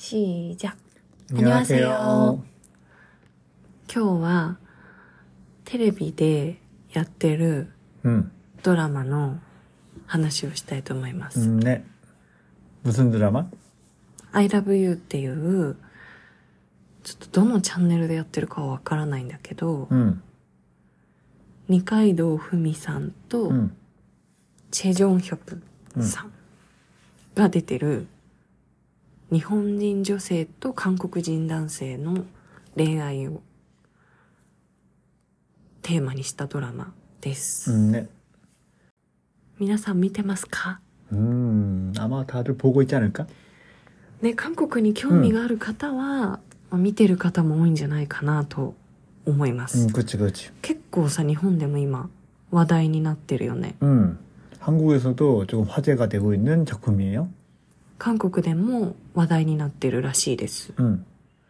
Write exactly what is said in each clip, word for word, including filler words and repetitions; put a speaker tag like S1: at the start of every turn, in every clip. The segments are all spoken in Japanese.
S1: 시작.
S2: 안녕하세요.
S1: 今日はテレビでやってる
S2: 음,
S1: ドラマの話をしたいと思います。
S2: 음, 네. 무슨 드라마?
S1: I love you っていうちょっとどのチャンネルでやってるかはわからないんだけど、
S2: 음,
S1: 二階堂ふみさんと
S2: 음,
S1: チェジョンヒョプさんが出てる日本人女性と韓国人男性の恋愛をテーマにしたドラマです。
S2: 음, 네.
S1: 皆さん見てますか？
S2: 음, 아마 다들 보고 있지 않을까?
S1: ね、韓国に興味がある方は、まあ見てる方も多いんじゃないかなと思います。
S2: 음, 그치, 그치.
S1: 結構さ、日本でも今話題になってるよね。
S2: 음, 한국에서도 조금 화제가 되고 있는 작품이에요.
S1: 韓国でも話題になってるらしいです。
S2: 음,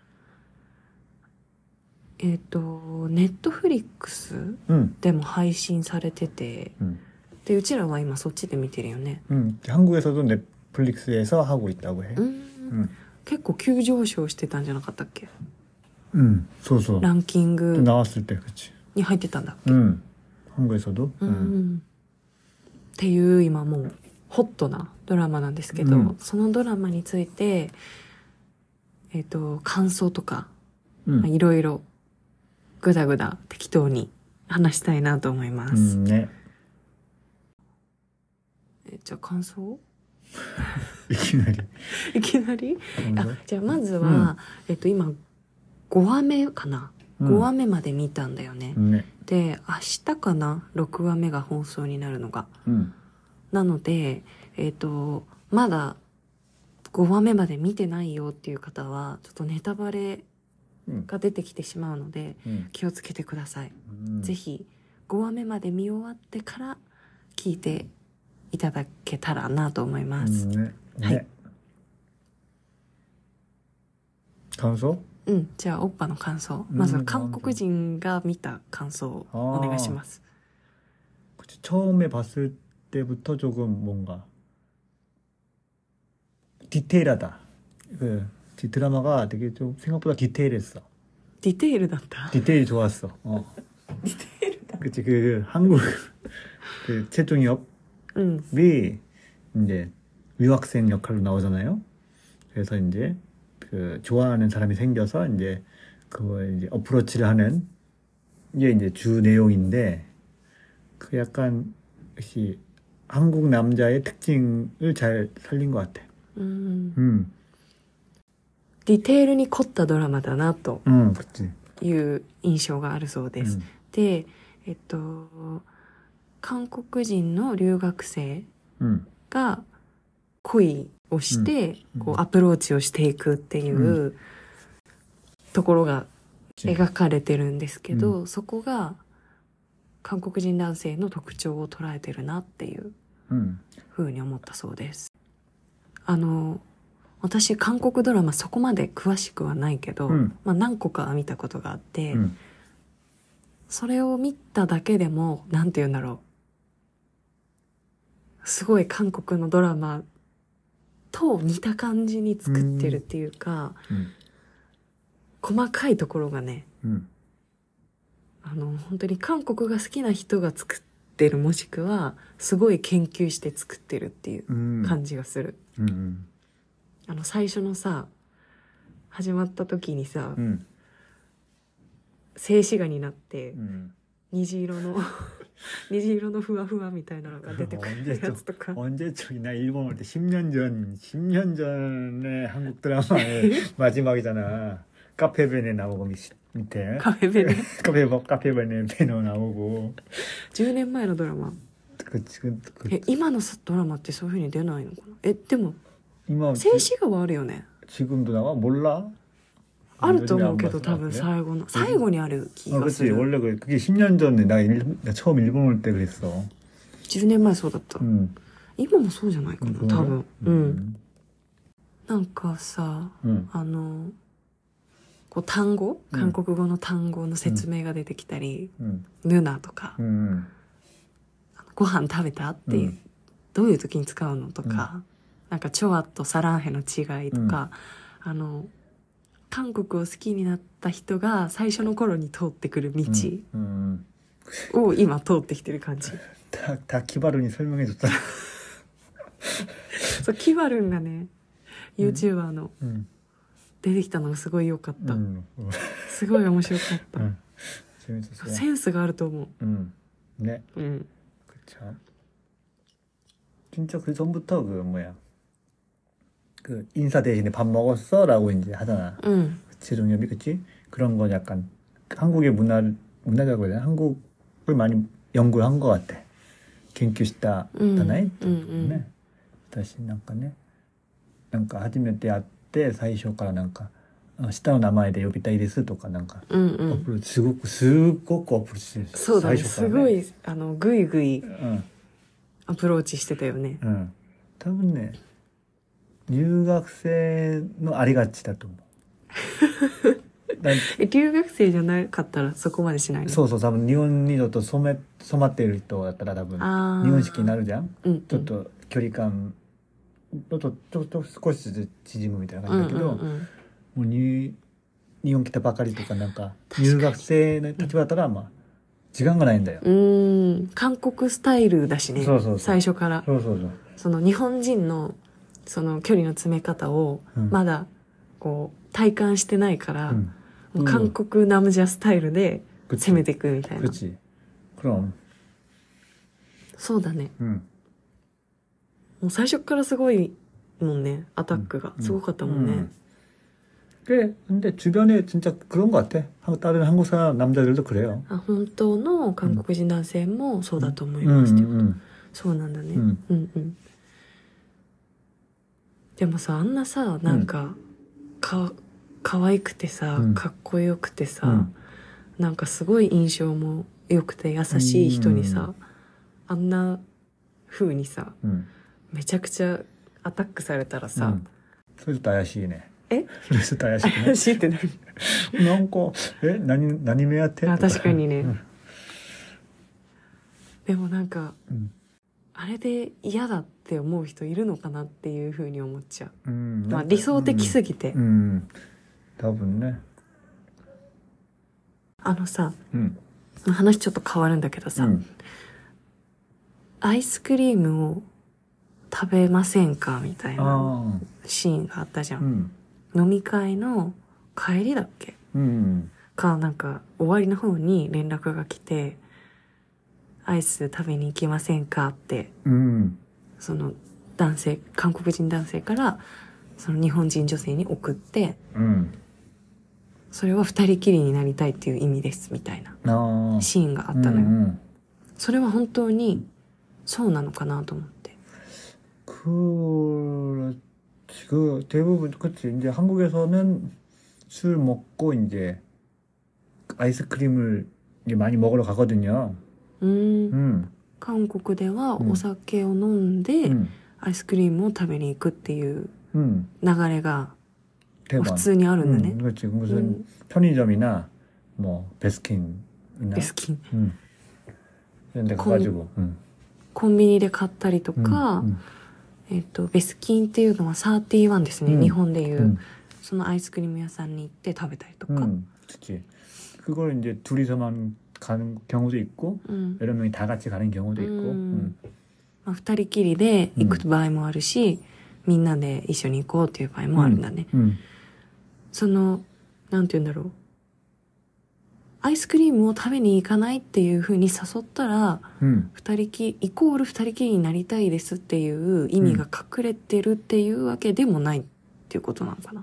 S1: えっと、ネットフリックス
S2: 음,
S1: でも配信されてて、
S2: 음,
S1: でうちらは今そっちで見てるよね。
S2: 음. 한국에서도 넷플릭스에서 하고 있다고 해.
S1: うーん、
S2: 음,
S1: 結構急上昇してたんじゃなかったっけ？
S2: 음, 소소.
S1: ランキン
S2: 또
S1: グ
S2: 나왔을 때, 그치.
S1: に入ってたんだっけ？
S2: 음, 한국에서도.
S1: うん、
S2: 음,
S1: っていう今もうホットなドラマなんですけど、
S2: うん、
S1: そのドラマについてえっと感想とか
S2: 음,
S1: いろいろぐだぐだ適当に話したいなと思います。
S2: 음, 네.
S1: えじゃあ感想
S2: いきなり
S1: いきなりあ
S2: 感想?
S1: じゃあまずは、
S2: うん、
S1: えっと今ごわめかな、
S2: うん、
S1: ごわめまで見たんだよね、
S2: 네.
S1: で明日かなろくわめが放送になるのが、
S2: 음,
S1: なのでえっとまだごわめまで見てないよっていう方はちょっとネタバレ
S2: 음,
S1: が出てきてしまうので
S2: 음,
S1: 気をつけてください、
S2: 음.
S1: ぜひごわめまで見終わってから聞いていただけたらなと思います。
S2: 음, 네.
S1: 하이.
S2: 네. 감소?
S1: うんじゃあオッパの感想、まずは韓国人が見た感想をお願いします。
S2: 그치, 처음에 봤을 때부터 조금 뭔가 디테일하다. 그 드라마가 되게 좀 생각보다 디테일했어.
S1: ディテールだった？
S2: 디테일이 좋았어. 어.
S1: ディテールだ。
S2: 그치 그 한국 그 최종엽이
S1: うん
S2: 이제 유학생 역할로 나오잖아요. 그래서 이제 그 좋아하는 사람이 생겨서 이제 그걸 이제 어프로치를 하는 이게 이제 주 내용인데 그 약간 역시 한국 남자의 특징을 잘 살린 것 같아.
S1: うん、
S2: 음,
S1: ディテールに凝ったドラマだなと
S2: 음, 그치.
S1: いう印象があるそうです、
S2: 음,
S1: でえっと韓国人の留学生
S2: 음,
S1: が恋をして、
S2: うん
S1: こうアプローチをしていくっていう、
S2: う
S1: ところが
S2: 그치.
S1: 描かれてるんですけど、
S2: う
S1: そこが韓国人男性の特徴を捉えてるなっていう
S2: 음,
S1: 風に思ったそうです。あの私韓国ドラマそこまで詳しくはないけど、
S2: 음,
S1: まあ、何個か見たことがあって、
S2: 음,
S1: それを見ただけでもなんて言うんだろう、すごい韓国のドラマと似た感じに作ってるっていうか、
S2: 음,
S1: 細かいところがね、
S2: 음,
S1: あの本当に韓国が好きな人が作ってる、もしくはすごい研究して作ってるっていう
S2: 음,
S1: 感じがする。
S2: 음, 음,
S1: あの最初のさ始まった時にさ、
S2: 음,
S1: 静止画になって
S2: 음.
S1: 虹色の虹色のふわふわみたいなのが出てくるやつとか
S2: 언제적 나 일본 올 때 십 년 전, 십 년 전에 한국 드라마의 마지막이잖아. 카페벤에 나오고 밑- 밑에
S1: カフェベね
S2: 카페 카페벤에 배너 나오고.
S1: じゅうねんまえのドラマ。
S2: 그 지금 그
S1: え今のさドラマってそういう風に出ないのかな。えでも
S2: 이마
S1: 静止画はあるよね。
S2: 지금도 나와? 몰라?
S1: あると思う
S2: 안
S1: けど
S2: 봤어?
S1: 多分
S2: 그래?
S1: 最後の最後にある気
S2: 어,
S1: がす
S2: 그치.
S1: る。
S2: 원래 그- 그게 십 년 전에 나, 일, 나 처음 일본 올 때 그랬어.
S1: じゅうねんまえそうだった。
S2: 음.
S1: 今もそうじゃないかな多分。うん。
S2: 음.
S1: なんかさ
S2: 음.
S1: あのこう単語、
S2: うん
S1: 韓国語の単語の説明が出てきたり、
S2: 음.
S1: ヌナとか、
S2: 음.
S1: ご飯食べたっていう、
S2: 음.
S1: どういう時に使うのとか、なんかチョアとサランヘの違いとか、 あの韓国を好きになった人が最初の頃に通ってくる道
S2: うん
S1: を今通ってきてる感じ。
S2: 다, 다 키바루니 설명해줬잖아.
S1: そうキバルンがね YouTuber の
S2: 음,
S1: 出てきたのがすごい良かった、
S2: 음, 음,
S1: すごい面白かった、
S2: 음, 재밌었어요.
S1: センスがあると思
S2: 음, 네,
S1: う。うん
S2: 그쵸. 진짜 그 전부터 그 뭐야 그 인사 대신에 밥 먹었어라고 이제 하잖아.
S1: うん
S2: 최종엽이 그치? 그런 건 약간 한국의 문화 문화라고 해야 되나? 한국을 많이 연구한 것 같아.研究したじゃない、
S1: うんうん
S2: ね、私なんかね、なんか初めて会って最初からなんか下の名前で呼びたいですとかなんか、
S1: うんう
S2: ア
S1: ん
S2: プローチすごくすごくアプローチしてる。
S1: そうだね、
S2: 最初から
S1: すごいあのグイグイ
S2: うん
S1: アプローチしてたよね。
S2: うん。多分ね、留学生のありがちだと思う。だ
S1: え留学生じゃなかったらそこまでしないの？
S2: そうそう、多分日本にちょっと染め染まっている人だったら多分
S1: あー
S2: 日本式になるじゃん。
S1: うんうん
S2: ちょっと距離感ちょっとちょっと少しずつ縮むみたいな感じだけど、
S1: うんうんうん
S2: もうに日本来たばかりとかなんか入学生の立場だったらまあ時間がないんだよ。
S1: うーん韓国スタイルだしね。
S2: そうそうそう
S1: 最初から
S2: そうそうそう。
S1: その日本人のその距離の詰め方を
S2: うん
S1: まだこう体感してないから、
S2: うん。
S1: もう韓国ナムジャスタイルで
S2: 그치.
S1: 攻めていくみたいな。
S2: 그치. 그럼.
S1: そうだね。
S2: 응.
S1: もう最初からすごいもんね。アタックがすごかったもんね。
S2: 음. 꽤 근데 주변에 진짜 그런 것 같아. 한- 다른 한국 사람 남자들도 그래요.
S1: あ本当の韓国人男性もそうだと思い
S2: 음,
S1: ますっていう
S2: 음,
S1: そうなんだね。
S2: 음.
S1: うんうん。でもさあんなさなんか、か可愛くてさ、
S2: うん
S1: かっこよくてさ、
S2: うん
S1: なんかすごい印象も良くて優しい人にさ、あんな風にさ
S2: 음.
S1: めちゃくちゃアタックされたらさ、
S2: 음. 소리도 아야시네.
S1: え
S2: 소리도 아야시네.
S1: 怪しいってなる。
S2: なんかえ何何目当て
S1: あ確かにね、
S2: うん、
S1: でもなんか、
S2: うん
S1: あれで嫌だって思う人いるのかなっていう風に思っちゃう、
S2: うん
S1: まあ、理想的すぎて、
S2: うん、うん多分ね
S1: あのさ
S2: うん
S1: 話ちょっと変わるんだけどさ、
S2: うん
S1: アイスクリームを食べませんかみたいな
S2: あ
S1: シーンがあったじゃ、
S2: あうんん
S1: 飲み会の帰りだっけ
S2: うん
S1: かなんか終わりの方に連絡が来てアイス食べに行きませんかって
S2: うん
S1: その男性韓国人男性からその日本人女性に送って
S2: うん
S1: それは二人きりになりたいっていう意味ですみたいな
S2: ああ
S1: シーンがあったのよ、
S2: うんうん
S1: それは本当にそうなのかなと思って。
S2: 그렇지. 그 대부분 그치. 이제 한국에서는 술 먹고 이제 아이스크림을 이제 많이 먹으러 가거든요.
S1: うーん
S2: 음.
S1: 韓国では
S2: うん
S1: お酒を飲んで
S2: 음.
S1: アイスクリームを食べに行くっていう
S2: 음.
S1: 流れが
S2: 대박.
S1: 普通にあるんだ
S2: 음,
S1: ね。
S2: 그렇지.
S1: う
S2: 무슨
S1: ん
S2: 편의점이나 뭐 베스킨이나
S1: ベスキン
S2: 음. 이런 데
S1: 건-
S2: 가가지고 음.
S1: コンビニで買ったりとか、
S2: 음.
S1: えっとベスキンっていうのはサーティワンですね、
S2: うん
S1: 日本でいう、
S2: 음.
S1: そのアイスクリーム屋さんに行って食べたりとか、
S2: 음. 그치. 그걸 이제 둘이서만 가는 경우도 있고
S1: うん
S2: 여러 명이 다 같이 가는 경우도 있고.
S1: 음.
S2: 음.
S1: まあ、二人きりで行く場合もあるし、みんなで一緒に行こうっていう場合もあるんだね、
S2: 음.
S1: そのなんて言うんだろうアイスクリームを食べに行かないっていう風に誘ったら
S2: 음.
S1: 二人きイコール二人きりになりたいですっていう意味が隠れてるっていうわけでもないっていうことなのかな。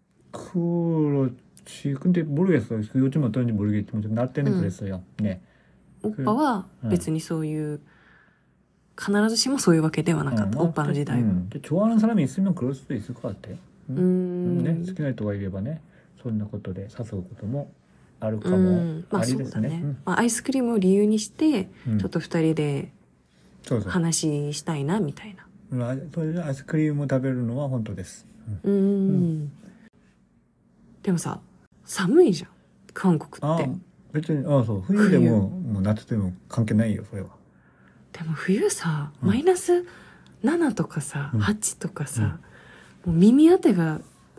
S2: 그렇지. 근데 모르겠어요. 요즘 어떤지 모르겠지만 나 때는
S1: 음.
S2: 그랬어요. 네.
S1: オッパは別にそういう、必ずしもそういうわけではなかった、
S2: 어,
S1: オッパの時代は。
S2: 음. 좋아하는 사람이 있으면 그럴 수도 있을 것 같아요.
S1: うー
S2: 음.
S1: ん
S2: 네. 好きな人がいればね、そんなことで誘うこともあるか
S1: う
S2: も
S1: んまあ
S2: あり
S1: そうだね、
S2: ですね。
S1: まあ、アイスクリームを理由にして、
S2: うん
S1: ちょっと二人で
S2: そうそう。
S1: 話したいなみたいな。
S2: あそれでアイスクリームを食べるのは本当です。
S1: うーんでもさ寒いじゃん韓国
S2: あ
S1: って。
S2: 別にあそう冬でももう夏でも関係ないよそれは。
S1: でも冬さ
S2: うん
S1: マイナスななとかさ、
S2: うん
S1: はちとかさ、もう耳当てが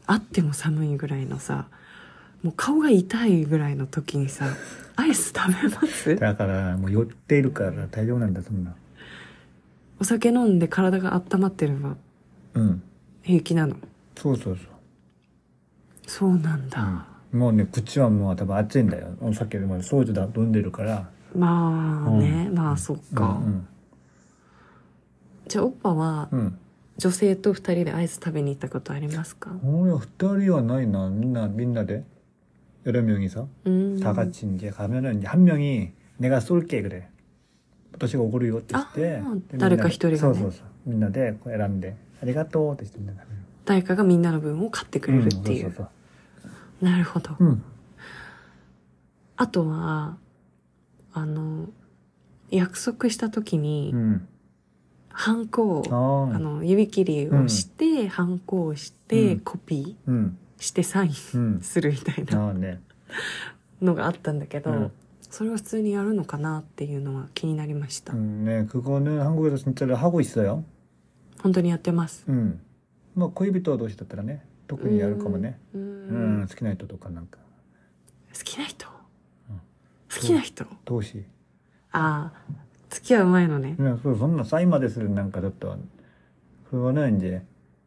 S1: あっても寒いぐらいのさ、もう顔が痛いぐらいの時にさ、アイス食べます？
S2: だからもう酔っているから大丈夫なんだ、そんな。
S1: お酒飲んで体が温まってれば
S2: うん
S1: 平気なの？
S2: そうそうそう。
S1: そうなんだ、
S2: うん、もうね口はもう多分熱いんだよ、お酒でもソージだ飲んでるから。
S1: まあね、うん、まあそっか、
S2: うんうん、
S1: じゃあおっぱは、
S2: うん、
S1: 女性と二人でアイス食べに行ったことありますか？
S2: 俺は二人はないな。みんなみんなで여러 명이서
S1: 음.
S2: 다 같이 이제 가면은 이제 한 명이 내가 쏠게 그래. 私がおごるよってして
S1: 誰か一人がね、
S2: そうそうそうみんなでこう選んでありがとうってしてみんな食べる。
S1: 誰かがみんなの分を買ってくれるっていう、うん、そうそうそう、なるほど、うん、あとはあの約束した時に、うん、ハンコをあの指切りをして、うん、ハンコをして、うん、コピーしてサインするみたいな、うん、のがあったんだけど、うん、それを普通にやるのかなっていうのは気になりました。
S2: うんね、그거는 한국에서 진짜로 하고 있어요。
S1: 本当にやってます。
S2: うん。まあ恋人同士だったらね、特にやるかもね。うん、うん、好きな人とかなんか。
S1: 好きな人、うん、好きな人
S2: 同士。
S1: ああ、付き合う前のね。
S2: いや、そう、そんなサインまでするなんかだと、그거는 이제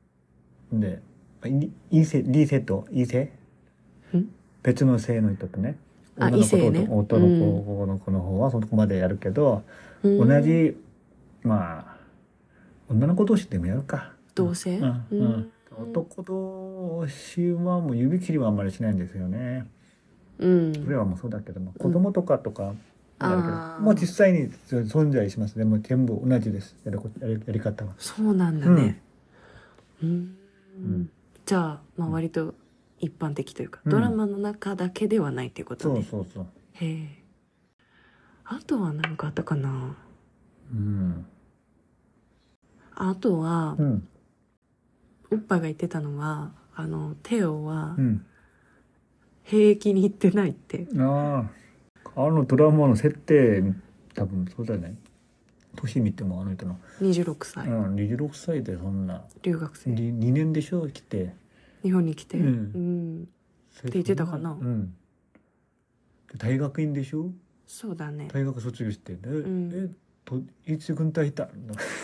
S2: 근데 이 세、リセと異性、別の性の人とね。
S1: あ、異性ね。
S2: 男の子の子の方はそこまでやるけど、うん、同じまあ女の子同士でもやるか。
S1: 同性？
S2: うんうん、男同士はもう指切りはあんまりしないんですよね。うん。それはもうそうだけども、子供とかとかやるけど、うん、もう実際に存在しますね。もう全部同じです。やるやりやり方は。
S1: そうなんだね。うん。うん、じゃあまあ割と一般的というか、うん、ドラマの中だけではないっていうことね。
S2: そうそうそう。
S1: へえ。あとは何かあったかな。うん。あとは、うん、おっぱが言ってたのは、あのテオは、うん、兵役に行ってないって。
S2: ああ、あのドラマの設定多分そうじゃない。年見てもあの人の
S1: にじゅうろくさい、
S2: うん、にじゅうろくさいでそんな
S1: 留学生
S2: に, にねんでしょ来て
S1: 日本に来て、うん、うん、って言ってたかな、うん、
S2: 大学院でしょ。
S1: そうだね。
S2: 大学卒業してね、うん、えといつ軍隊いた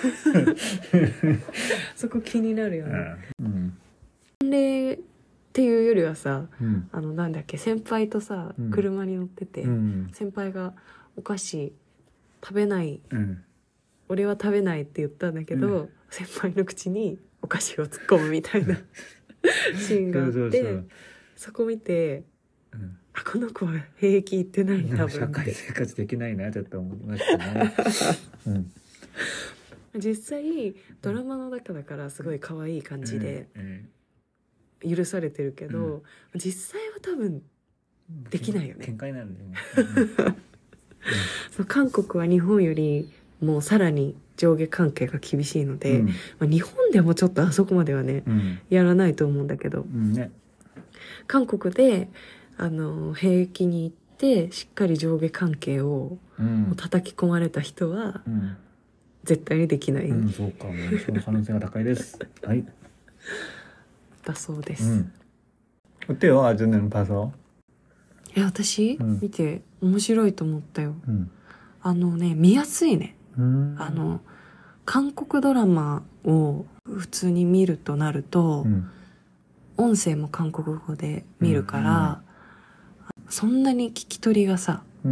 S1: そこ気になるよね、うん、年齢っていうよりはさ、うん、あのなんだっけ、先輩とさ、うん、車に乗ってて、うん、先輩がお菓子食べない、うん、俺は食べないって言ったんだけど、うん、先輩の口にお菓子を突っ込むみたいなシーンがあってそうそうそう、そこ見て、うん、あ、この子は兵役行ってない多分
S2: 社会生活できないなちょっと思いましたね、うん、
S1: 実際ドラマの中だからすごい可愛い感じで許されてるけど、うん、実際は多分できないよね。
S2: 喧嘩になるね、
S1: うん、韓国は日本よりもうさらに上下関係が厳しいので、うん、まあ、日本でもちょっとあそこまではね、うん、やらないと思うんだけど、うんね、韓国であの兵役に行ってしっかり上下関係を、うん、叩き込まれた人は、うん、絶対にできない、
S2: うん、そうか、もうその可能性が高いですはい
S1: だそうです。
S2: 어때요、아주는 봐서。
S1: え、私、うん、見て面白いと思ったよ、うん、あのね、見やすいね。あの韓国ドラマを普通に見るとなると、うん、音声も韓国語で見るから、うん、そんなに聞き取りがさ、うん、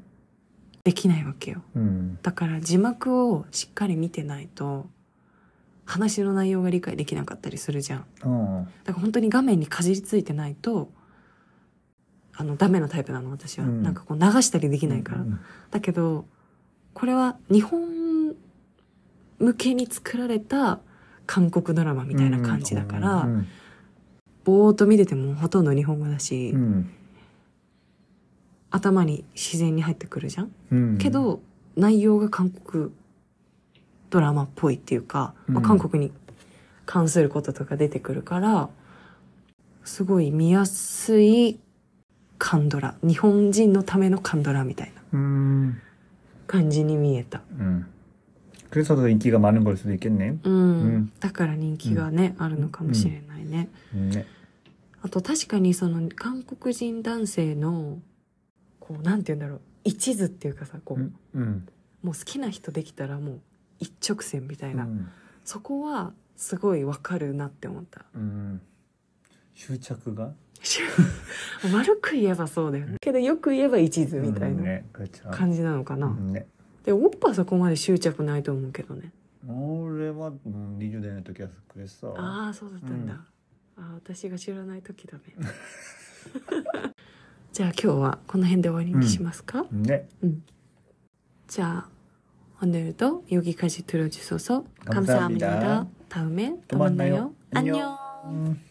S1: できないわけよ、うん、だから字幕をしっかり見てないと話の内容が理解できなかったりするじゃん、うん、だから本当に画面にかじりついてないとあのダメなタイプなの私は、うん、なんかこう流したりできないから、うん、だけどこれは日本向けに作られた韓国ドラマみたいな感じだから、うんうん、ぼーっと見ててもほとんど日本語だし、うん、頭に自然に入ってくるじゃん、うん、けど内容が韓国ドラマっぽいっていうか、うん、まあ、韓国に関することとか出てくるからすごい見やすい韓ドラ、日本人のための韓ドラみたいな感じに見えた。うん、
S2: 그래서 더 인기가 많은 걸 수도 있겠네.
S1: 음, 음. だから人気がね、うん、あるのかもしれないね。うんね。 あと確かにその韓国人男性のこうなんて言うんだろう、一途っていうかさ、こう、
S2: うんうん、
S1: もう好きな人できたらもう一直線みたいな、
S2: うん、
S1: そこはすごいわかるなって思った、
S2: うん、執着が
S1: 悪く言えばそうだよね、けどよく言えば一途みたいな感じなのかな、
S2: うんね、
S1: でおっぱそこまで執着ないと思うけどね。
S2: 俺は、うん、にじゅう代の時はくれさ。
S1: ああそうだったんだ、うん、あ私が知らない時だねじゃあ今日はこの辺で終わりにしますか、
S2: うん、ね、
S1: うん、じゃあ오늘도 여기까지 들어주셔서 감사합니다. 다음에 또 만나요. 안녕.